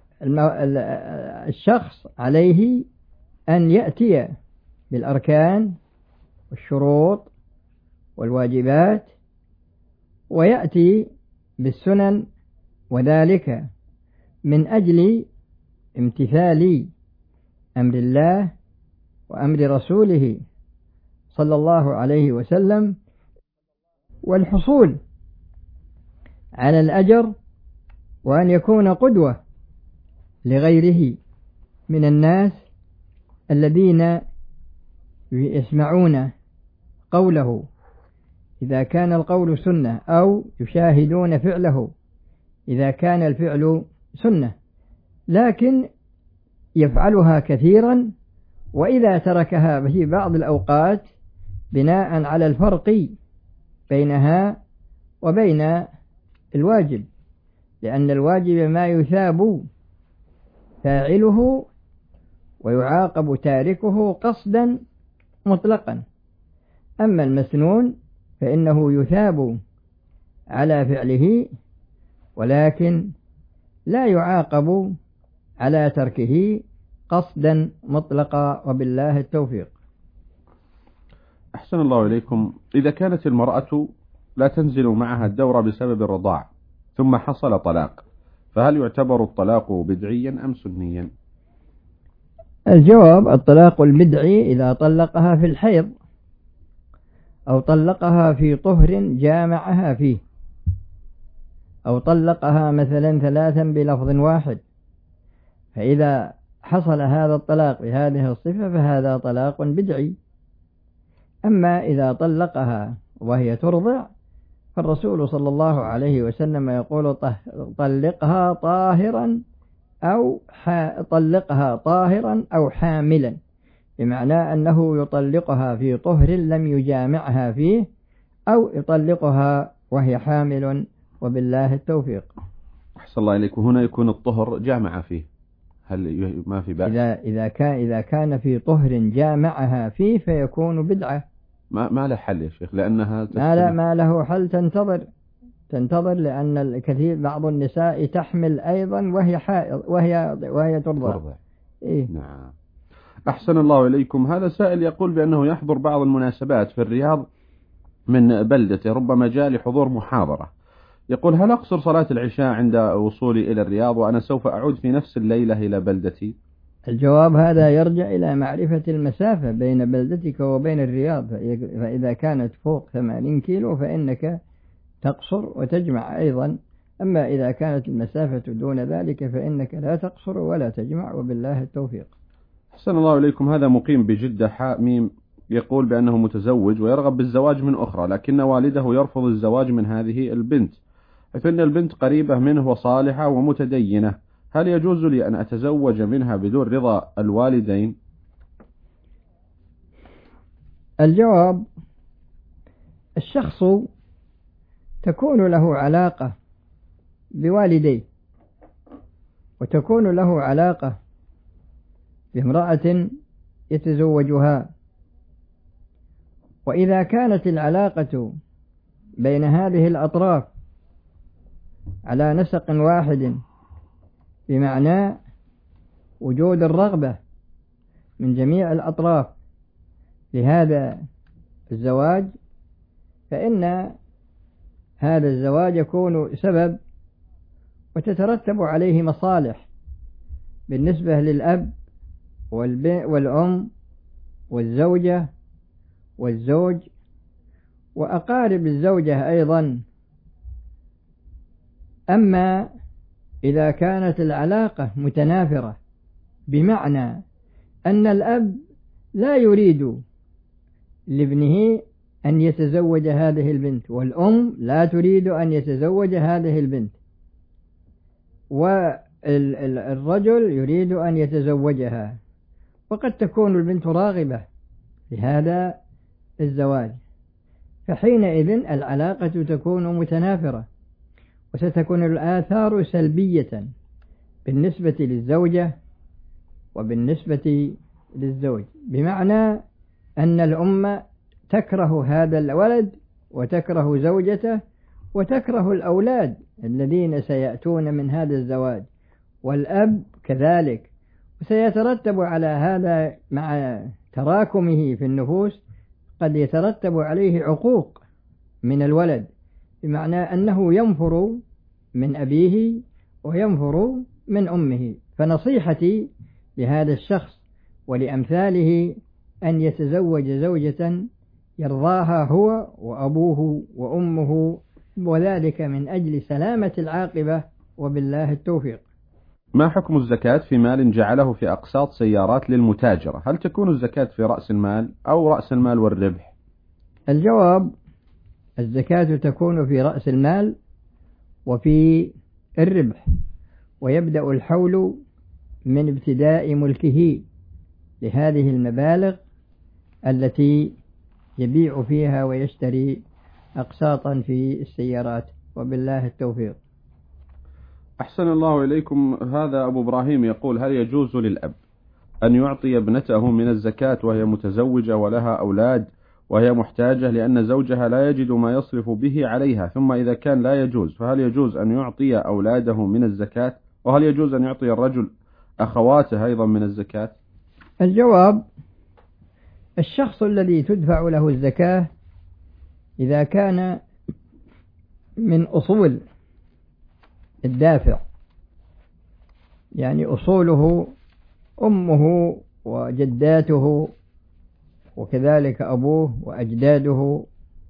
Speaker 3: الشخص عليه أن يأتي بالأركان والشروط والواجبات ويأتي بالسنن، وذلك من أجل امتثال أمر الله وأمر رسوله صلى الله عليه وسلم، والحصول على الأجر، وأن يكون قدوة لغيره من الناس الذين يسمعون قوله إذا كان القول سنة، أو يشاهدون فعله إذا كان الفعل سنة، لكن يفعلها كثيرا، وإذا تركها في بعض الأوقات بناء على الفرق بينها وبين الواجب، لأن الواجب ما يثاب فاعله ويعاقب تاركه قصدا مطلقا، أما المسنون فإنه يثاب على فعله، ولكن لا يعاقب على تركه قصدا مطلقا، وبالله التوفيق.
Speaker 2: أحسن الله إليكم. إذا كانت المرأة لا تنزل معها الدورة بسبب الرضاع ثم حصل طلاق، فهل يعتبر الطلاق بدعيا أم سنيا؟
Speaker 3: الجواب: الطلاق البدعي إذا طلقها في الحيض أو طلقها في طهر جامعها فيه، أو طلقها مثلا ثلاثا بلفظ واحد، فإذا حصل هذا الطلاق بهذه الصفة فهذا طلاق بدعي. أما إذا طلقها وهي ترضع فالرسول صلى الله عليه وسلم يقول: طلقها طاهرا أو طلقها طاهرا أو حاملا، بمعنى أنه يطلقها في طهر لم يجامعها فيه، أو يطلقها وهي حامل، وبالله التوفيق.
Speaker 2: أحسن الله إليك. هنا يكون الطهر جامع فيه، هل ما في بأس؟
Speaker 3: إذا إذا كان إذا كان في طهر جامعها فيه فيكون بدعة.
Speaker 2: ما ما له حل يا شيخ، لأنها
Speaker 3: ما لا ما له حل. تنتظر تنتظر لأن الكثير بعض النساء تحمل أيضا وهي حائض وهي وهي ترضع.
Speaker 2: ترضع.
Speaker 3: إيه؟
Speaker 2: نعم. أحسن الله إليكم. هذا سائل يقول بأنه يحضر بعض المناسبات في الرياض من بلدته، ربما جاء لحضور محاضرة. يقول: هل أقصر صلاة العشاء عند وصولي إلى الرياض وأنا سوف أعود في نفس الليلة إلى بلدتي؟
Speaker 3: الجواب: هذا يرجع إلى معرفة المسافة بين بلدتك وبين الرياض، فإذا كانت فوق ثمانين كيلو فإنك تقصر وتجمع أيضا، أما إذا كانت المسافة دون ذلك فإنك لا تقصر ولا تجمع، وبالله التوفيق.
Speaker 2: أحسن الله إليكم. هذا مقيم بجدة حاميم، يقول بأنه متزوج ويرغب بالزواج من أخرى، لكن والده يرفض الزواج من هذه البنت، فإن البنت قريبة منه وصالحة ومتدينة، هل يجوز لي أن أتزوج منها بدون رضا الوالدين؟
Speaker 3: الجواب: الشخص تكون له علاقة بوالديه، وتكون له علاقة بامرأة يتزوجها، وإذا كانت العلاقة بين هذه الأطراف على نسق واحد، بمعنى وجود الرغبة من جميع الأطراف لهذا الزواج، فإن هذا الزواج يكون سبب وتترتب عليه مصالح بالنسبة للأب والأم والزوجة والزوج وأقارب الزوجة أيضا. أما إذا كانت العلاقة متنافرة، بمعنى أن الأب لا يريد لابنه أن يتزوج هذه البنت، والأم لا تريد أن يتزوج هذه البنت، والرجل يريد أن يتزوجها، وقد تكون البنت راغبة لهذا الزواج، فحينئذ العلاقة تكون متنافرة، وستكون الآثار سلبية بالنسبة للزوجة وبالنسبة للزوج، بمعنى أن الأم تكره هذا الولد وتكره زوجته وتكره الأولاد الذين سيأتون من هذا الزواج، والأب كذلك، وسيترتب على هذا مع تراكمه في النفوس قد يترتب عليه عقوق من الولد، بمعنى أنه ينفر من أبيه وينفر من أمه. فنصيحتي لهذا الشخص ولأمثاله أن يتزوج زوجة يرضاها هو وأبوه وأمه، وذلك من أجل سلامة العاقبة، وبالله التوفيق.
Speaker 2: ما حكم الزكاة في مال جعله في أقساط سيارات للمتاجرة؟ هل تكون الزكاة في رأس المال أو رأس المال والربح؟
Speaker 3: الجواب: الزكاة تكون في رأس المال وفي الربح، ويبدأ الحول من ابتداء ملكه لهذه المبالغ التي يبيع فيها ويشتري أقساطا في السيارات، وبالله التوفيق.
Speaker 2: أحسن الله إليكم. هذا أبو إبراهيم يقول: هل يجوز للأب أن يعطي ابنته من الزكاة وهي متزوجة ولها أولاد وهي محتاجة لأن زوجها لا يجد ما يصرف به عليها، ثم إذا كان لا يجوز فهل يجوز أن يعطي أولاده من الزكاة؟ وهل يجوز أن يعطي الرجل أخواته أيضا من الزكاة؟
Speaker 3: الجواب: الشخص الذي تدفع له الزكاة إذا كان من أصول الدافع، يعني أصوله أمه وجداته وكذلك أبوه وأجداده،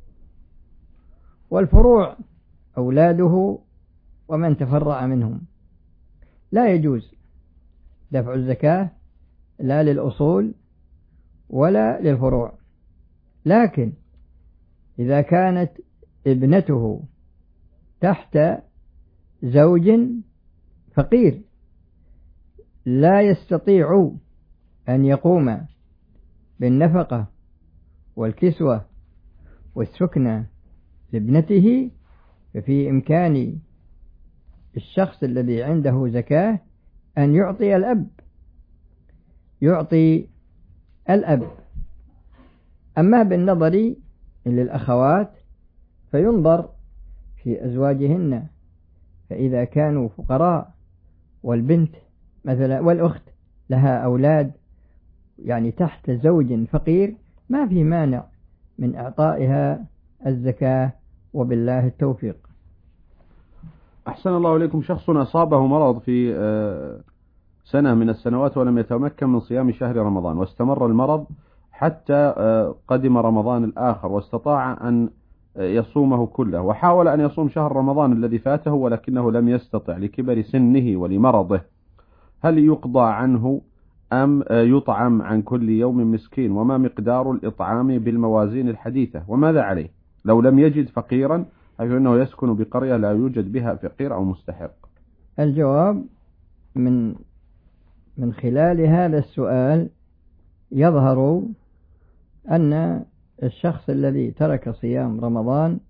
Speaker 3: والفروع أولاده ومن تفرع منهم، لا يجوز دفع الزكاة لا للأصول ولا للفروع. لكن إذا كانت ابنته تحت زوج فقير لا يستطيع أن يقوم بالنفقة والكسوة والسكنة لابنته، ففي إمكان الشخص الذي عنده زكاة أن يعطي الأب يعطي الأب. أما بالنظر للأخوات فينظر في أزواجهن، فإذا كانوا فقراء والبنت مثلا والأخت لها أولاد يعني تحت زوج فقير ما في مانع من إعطائها الزكاة، وبالله التوفيق.
Speaker 2: أحسن الله إليكم. شخص أصابه مرض في سنة من السنوات ولم يتمكن من صيام شهر رمضان، واستمر المرض حتى قدم رمضان الآخر واستطاع أن يصومه كله، وحاول أن يصوم شهر رمضان الذي فاته ولكنه لم يستطع لكبر سنه ولمرضه، هل يقضى عنه أم يطعم عن كل يوم مسكين؟ وما مقدار الإطعام بالموازين الحديثة؟ وماذا عليه لو لم يجد فقيرا، حيث أنه يسكن بقرية لا يوجد بها فقير أو مستحق؟
Speaker 3: الجواب: من من خلال هذا السؤال يظهر أن الشخص الذي ترك صيام رمضان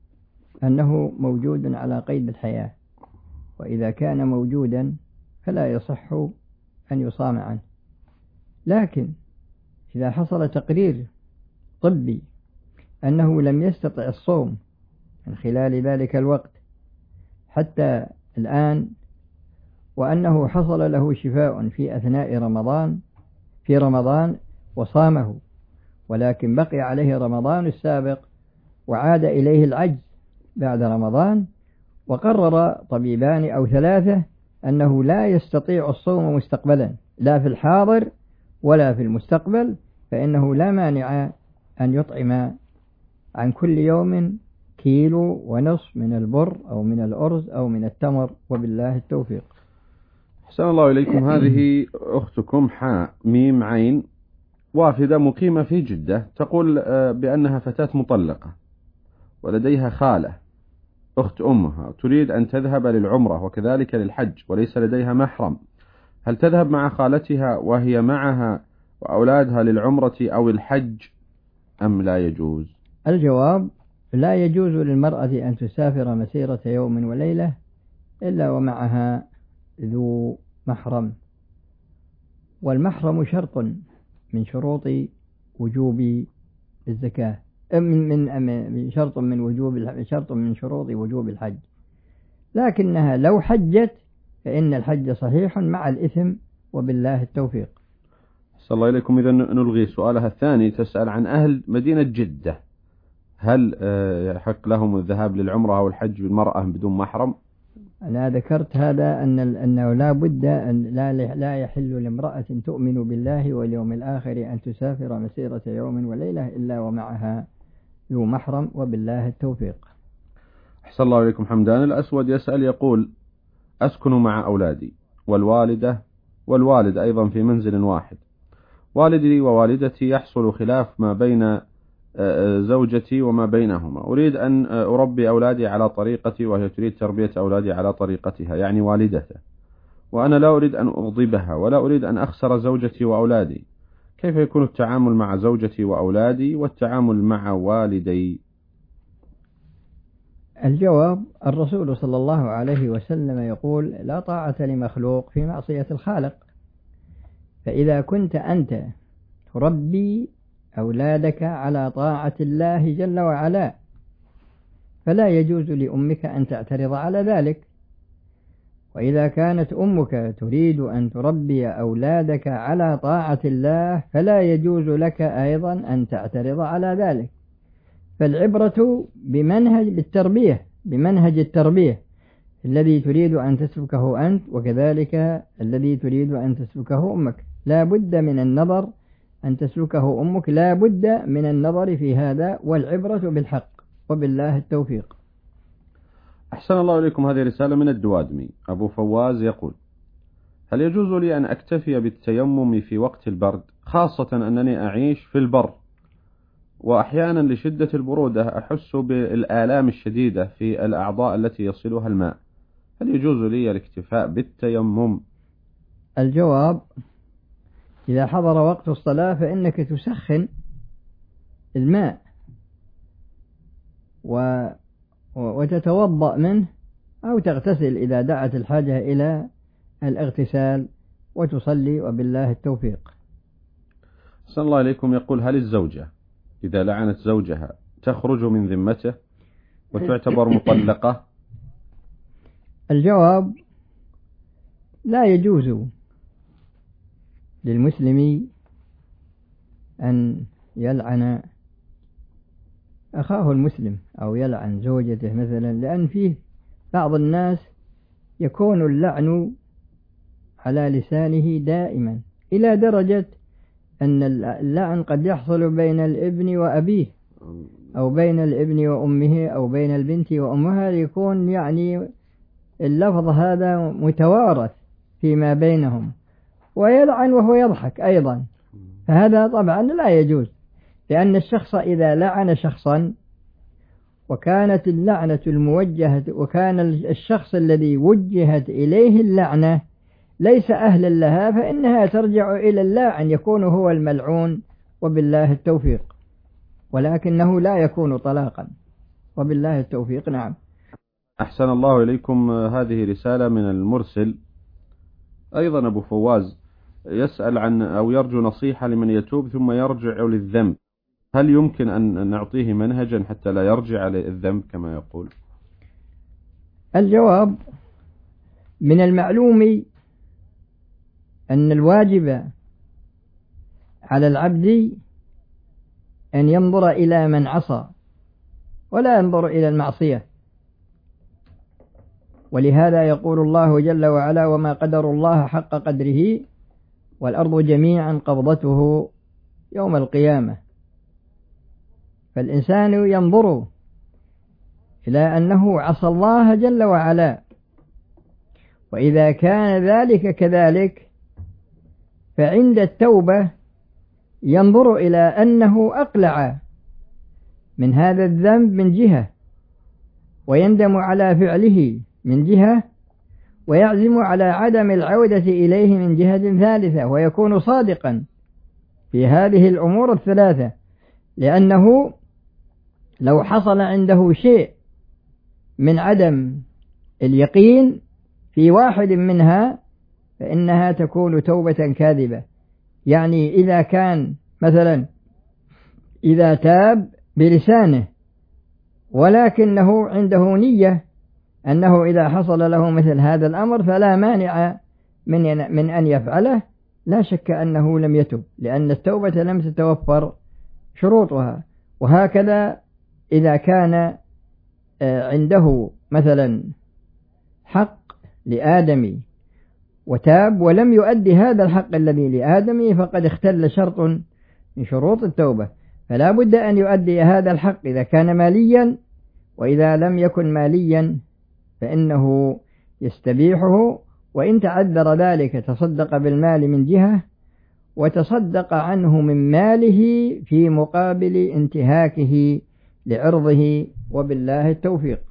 Speaker 3: أنه موجود على قيد الحياة، وإذا كان موجودا فلا يصح أن يصام عنه. لكن إذا حصل تقرير طبي أنه لم يستطع الصوم من خلال ذلك الوقت حتى الآن، وأنه حصل له شفاء في أثناء رمضان في رمضان وصامه، ولكن بقي عليه رمضان السابق وعاد إليه العجز بعد رمضان، وقرر طبيبان أو ثلاثة أنه لا يستطيع الصوم مستقبلا لا في الحاضر ولا في المستقبل، فإنه لا مانع أن يطعم عن كل يوم كيلو ونصف من البر أو من الأرز أو من التمر، وبالله التوفيق.
Speaker 2: أحسن الله إليكم. هذه أختكم حاء ميم عين وافدة مقيمة في جدة، تقول بأنها فتاة مطلقة ولديها خالة أخت أمها تريد أن تذهب للعمرة وكذلك للحج وليس لديها محرم، هل تذهب مع خالتها وهي معها وأولادها للعمرة أو الحج أم لا يجوز؟
Speaker 3: الجواب: لا يجوز للمرأة أن تسافر مسيرة يوم وليلة إلا ومعها ذو محرم، والمحرم شرط من شروط وجوب الزكاة، من من شرط من وجوب شرط من شروط وجوب الحج، لكنها لو حجت فإن الحج صحيح مع الإثم، وبالله التوفيق.
Speaker 2: صلى الله إليكم. إذا نلغي سؤالها الثاني، تسأل عن أهل مدينة جدة، هل يحق لهم الذهاب للعمرة أو الحج بالمرأة بدون محرم؟
Speaker 3: أنا ذكرت هذا أن أنه لا بد أن لا لا يحل لامرأة تؤمن بالله واليوم الآخر أن تسافر مسيرة يوم وليلة إلا ومعها ذو محرم، وبالله التوفيق.
Speaker 2: أحسن الله إليكم. حمدان الأسود يسأل يقول: أسكن مع أولادي والوالدة والوالد أيضا في منزل واحد، والدي ووالدتي يحصل خلاف ما بين زوجتي وما بينهما، أريد أن أربي أولادي على طريقتي وهي تريد تربية أولادي على طريقتها يعني والدته، وأنا لا أريد أن أغضبها ولا أريد أن أخسر زوجتي وأولادي، كيف يكون التعامل مع زوجتي وأولادي والتعامل مع والدي؟
Speaker 3: الجواب: الرسول صلى الله عليه وسلم يقول: لا طاعة لمخلوق في معصية الخالق، فإذا كنت أنت تربي أولادك على طاعة الله جل وعلا، فلا يجوز لأمك أن تعترض على ذلك. وإذا كانت أمك تريد أن تربي أولادك على طاعة الله فلا يجوز لك أيضا أن تعترض على ذلك. فالعبرة بمنهج بالتربية بمنهج التربية الذي تريد أن تسلكه أنت، وكذلك الذي تريد أن تسلكه أمك. لا بد من النظر أن تسلكه أمك، لا بد من النظر في هذا، والعبرة بالحق، وبالله التوفيق.
Speaker 2: أحسن الله إليكم. هذه رسالة من الدوادمي. أبو فواز يقول: هل يجوز لي أن أكتفي بالتيمم في وقت البرد، خاصة أنني أعيش في البر، وأحيانا لشدة البرودة أحس بالآلام الشديدة في الأعضاء التي يصلها الماء، هل يجوز لي الاكتفاء بالتيمم؟
Speaker 3: الجواب: إذا حضر وقت الصلاة فإنك تسخن الماء و... وتتوضأ منه، أو تغتسل إذا دعت الحاجة إلى الاغتسال، وتصلي، وبالله التوفيق.
Speaker 2: صلى الله عليكم. يقول: هل الزوجة إذا لعنت زوجها تخرج من ذمته وتعتبر مطلقة؟
Speaker 3: الجواب: لا يجوز للمسلم أن يلعن أخاه المسلم أو يلعن زوجته مثلا، لأن فيه بعض الناس يكون اللعن على لسانه دائما، إلى درجة أن اللعن قد يحصل بين الابن وأبيه، أو بين الابن وأمه، أو بين البنت وأمها، يكون يعني اللفظ هذا متوارث فيما بينهم، ويلعن وهو يضحك أيضا. فهذا طبعا لا يجوز، لأن الشخص إذا لعن شخصا وكانت اللعنة الموجهة، وكان الشخص الذي وجهت إليه اللعنة ليس أهلا لها، فإنها ترجع إلى اللاعن، يكون هو الملعون، وبالله التوفيق، ولكنه لا يكون طلاقا، وبالله التوفيق. نعم.
Speaker 2: أحسن الله إليكم. هذه رسالة من المرسل أيضا أبو فواز، يسأل عن أو يرجو نصيحة لمن يتوب ثم يرجع للذنب، هل يمكن أن نعطيه منهجا حتى لا يرجع للذنب كما يقول؟
Speaker 3: الجواب: من المعلوم أن الواجب على العبد أن ينظر إلى من عصى ولا ينظر إلى المعصية، ولهذا يقول الله جل وعلا: وما قدر الله حق قدره والأرض جميعا قبضته يوم القيامة. فالإنسان ينظر إلى أنه عصى الله جل وعلا، وإذا كان ذلك كذلك فعند التوبة ينظر إلى أنه أقلع من هذا الذنب من جهة، ويندم على فعله من جهة، ويعزم على عدم العودة إليه من جهة ثالثة، ويكون صادقا في هذه الأمور الثلاثة، لأنه لو حصل عنده شيء من عدم اليقين في واحد منها فإنها تكون توبة كاذبة. يعني إذا كان مثلا إذا تاب بلسانه ولكنه عنده نية أنه إذا حصل له مثل هذا الأمر فلا مانع من من أن يفعله، لا شك أنه لم يتب، لأن التوبة لم تتوفر شروطها. وهكذا إذا كان عنده مثلا حق لآدم وتاب ولم يؤدي هذا الحق الذي لآدم فقد اختل شرط من شروط التوبة، فلا بد أن يؤدي هذا الحق إذا كان ماليا، وإذا لم يكن ماليا فإنه يستبيحه، وإن تعذر ذلك تصدق بالمال من جهة، وتصدق عنه من ماله في مقابل انتهاكه لعرضه، وبالله التوفيق.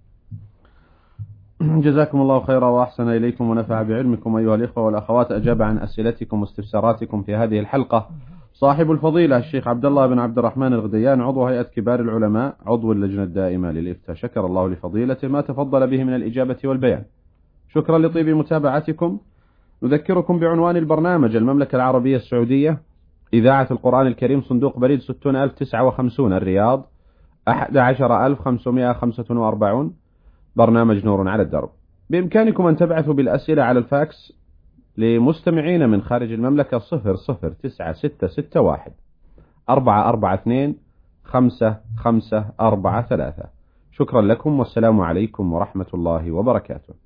Speaker 2: جزاكم الله خيرا وأحسن إليكم ونفع بعلمكم أيها الإخوة والأخوات. أجاب عن أسئلتكم واستفساراتكم في هذه الحلقة صاحب الفضيلة الشيخ عبد الله بن عبد الرحمن الغديان، عضو هيئة كبار العلماء، عضو اللجنة الدائمة للإفتاء، شكر الله لفضيلته ما تفضل به من الإجابة والبيان. شكرا لطيب متابعتكم. نذكركم بعنوان البرنامج: المملكة العربية السعودية إذاعة القرآن الكريم، صندوق بريد ستون ألف تسعة وخمسون الرياض، أحد عشر ألف خمسمائة وخمسة وأربعين، برنامج نور على الدرب. بإمكانكم أن تبعثوا بالأسئلة على الفاكس لمستمعين من خارج المملكة صفر صفر تسعة ستة ستة واحد أربعة أربعة اثنين خمسة خمسة أربعة ثلاثة. شكرا لكم، والسلام عليكم ورحمة الله وبركاته.